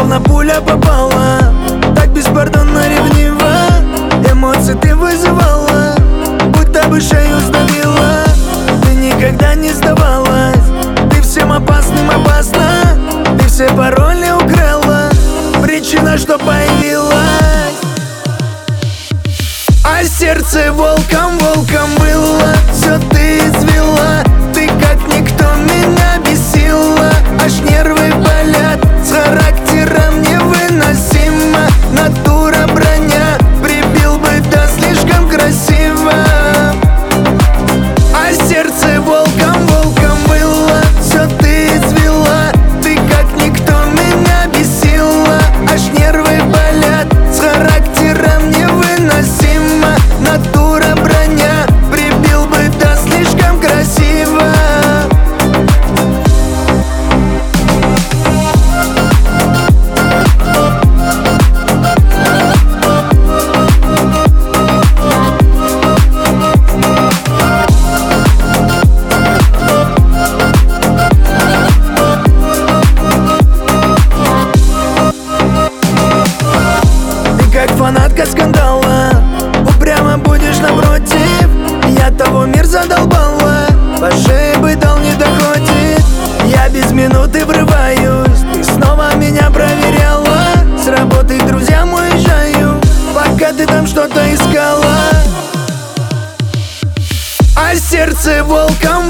словно пуля попала. Так беспардонно ревниво эмоции ты вызывала, будто бы шею сдавила. Ты никогда не сдавалась, ты всем опасным опасна. Ты все пароли украла, причина, что появилась. А сердце волком, волком было, все ты извела. Ты как никто меня бесила, аж нервы болят. С характером невыносимо, натура броня. Прибил бы, да слишком красиво. А сердце волком, волком было, все ты извела. Ты как никто меня бесила, аж нервы болят. С характером невыносимо, натура броня. Прибил бы, да слишком красиво. Как фанатка скандала, упрямо будешь напротив. Я того мир задолбала, по шее бы дал, не доходит. Я без минуты врываюсь, ты снова меня проверяла. С работы к друзьям уезжаю, пока ты там что-то искала. А сердце волком,